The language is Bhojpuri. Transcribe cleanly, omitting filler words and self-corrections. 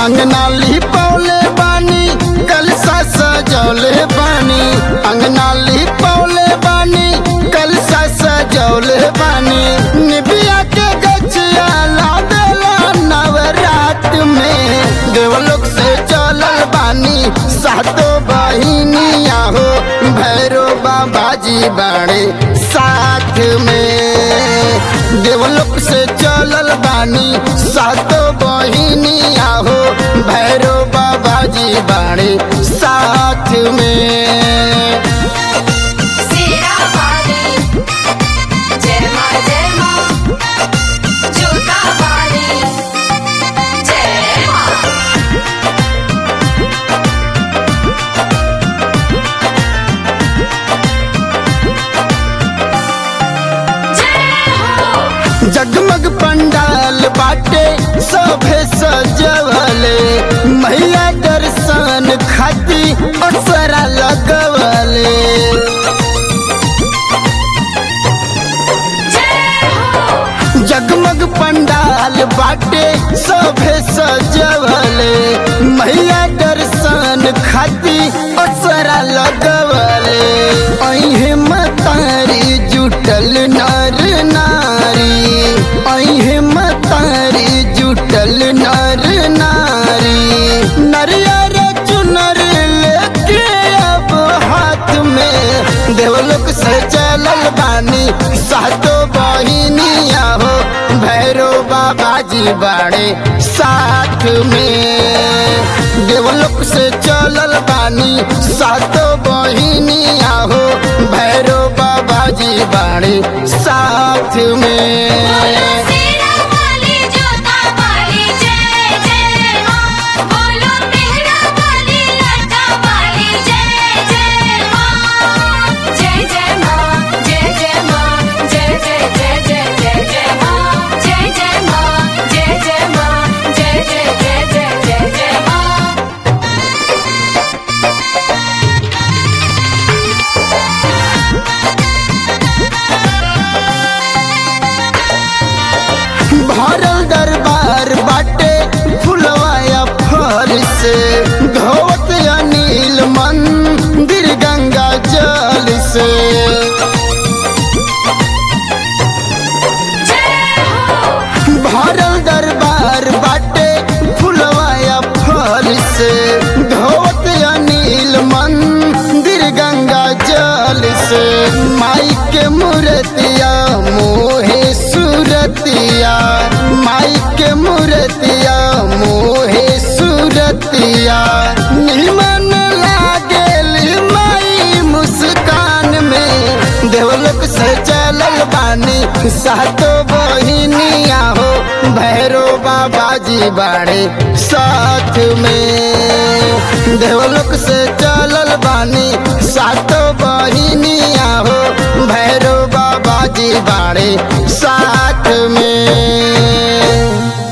अंगना लिपौले बानी कलसा सजौले बानी, अंगना लिपौले बानी कलसा सजौले बानी। निबिया के गछिया लादेला नवरात में, देवलोक से चलल बानी सातो बहिनिया हो, भैरो बाबा जी बाड़े साथ में। देवलोक से चलल बानी सातो बहिनिया हो, भैरो बाबा जी बाड़े साथ में। जगमग पंडाल बाटे सभे सजवले, मैया दर्शन खाती असरा लगवले। जगमग पंडाल बाटे सभे सजवले, मैया दर्शन खाती असरा लगवले। अहे मतारी जुटल नर नारी, अहे मतारी जुटल नर नारी। नरियर चुनर लेके अब हाथ में, देवलोक से चलल बानी सातो बहिनिया हो, भैरो बाबा जी बाड़े साथ में। देवलोक से चलल बानी सातो बहिनिया हो, भैरो बाबा जी बाड़े साथ में। भरल दरबार बाटे फुलवाया फर से, धोवत अनिल मंदिर गंगा जल से। भरल दरबार बाटे फुलवाया फर से, धोवत अनिल मंदिर गंगा जल से। माई के मूर्तिया मोहे सूरतिया, माई के मूर्तिया मोहे सूरतिया। निमन लागेल माई मुस्कान में, देवलोक से चलल बानी सातो बहिनिया हो, भैरो बाबा जी बाड़े साथ में। देवलोक से चलल बानी सातो बहिनिया हो, भैरो बाबा जी बाड़े साथ में।